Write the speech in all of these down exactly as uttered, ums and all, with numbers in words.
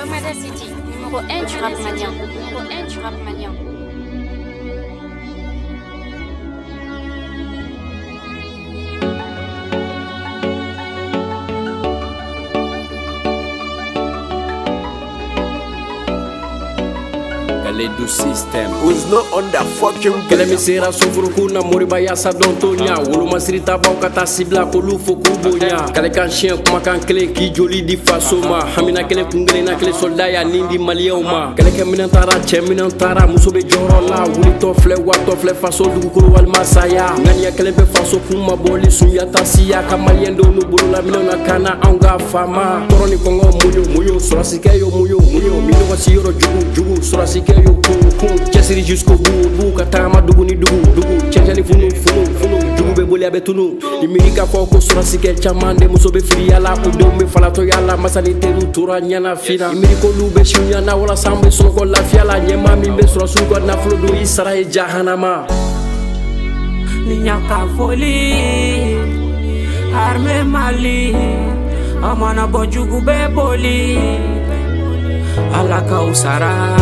Gomada City, numéro un du rap malien. Numéro un du rap malien. Do system who's not on the fucking kele mi sera sofuru kuna moriba ya sa don tonya wolo masrita ba kata sibla ko lu fo ko bonya kale kan chien kuma kan kele ki joli di fasoma hamina kele kungere na kele soldat ya nindi malien ma kele ke minan tara che minan tara muso be joro la wuli to fle wa to fle faso du ko wal masaya ngani ya kele be faso kuma boli sunya tasiya kamalien do no bolo la minan kana anga fama toroni kongo muyo muyo surasike yo muyo muyo mino wasiro jugu jugu surasike yo Jessiri jusqu'au bout, bout, katama dugu ni dugu, dugu, chenjani funu, funu, funu, dugu be boli abe tunu. Imirika foko sura sike chamande, muso be firi yala, ude ume falato yala, masani teru tura nyana fina. Imiriko lube shunyana, wala sambe sonoko la fiala, nyema mimbe sura suko na flodo isara e jahanama. Ninyaka foli, arme mali, amana bojugu be boli, alaka usara.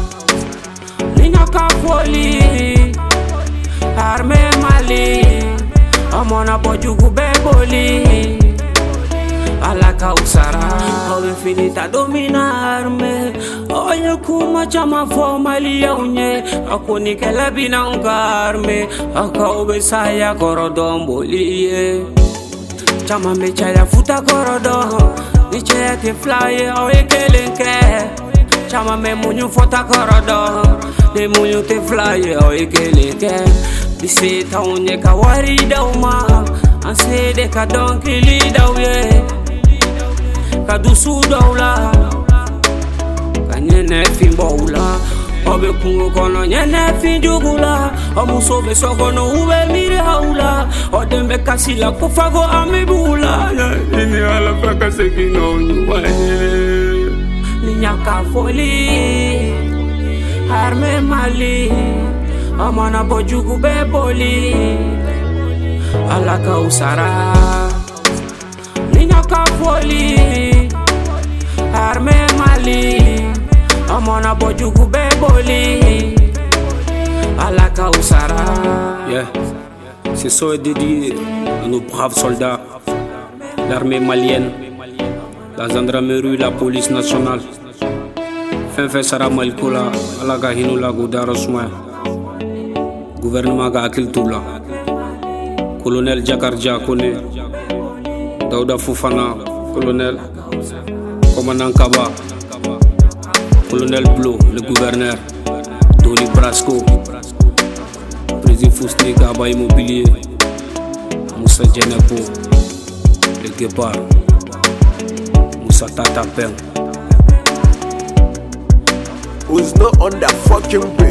Ninyaka foli, arme mali, amona bojugu be boli, alaka usara. Owe finita dominarme, oye kuma chama fo mali yaunye, akuni kele bina ungarme, aka obe saya korodon boliye. Chama me chaya futa korodon, ni chaya te flye, oye kelenke. Chama me munyu fota korodon, de munyu te flye, oye kelenke. Bise ta unye ka warida uma, anse de ka donki lida uye. Ka dusu daula, ka nyene fin boula. Obe kungo kono nyene fin jugula, omuso be sokono ube mire haula. Odembe kasila kufago amebula, ini ala faka sekino nyuwane. Ninyaka foli, arme mali, amana bojugu be boli, alaka usara. Ninyaka foli, arme mali, amana bojugu be boli, alaka usara. Yeah, c'est ça dédié à nos braves soldats, l'armée malienne, la gendarmerie, la police nationale. Fin fait Sara Malikola, Alaga Hinula Goudarosma, gouvernement Gakil Toula, colonel Jakarja Kone, Daouda Foufana, colonel, commandant Kaba, colonel Blo, le gouverneur, Doni Brasco, président Fousti Gaba Immobilier, Moussa Djenepo, le Guépard, Moussa Tata Pen. who's not on the fucking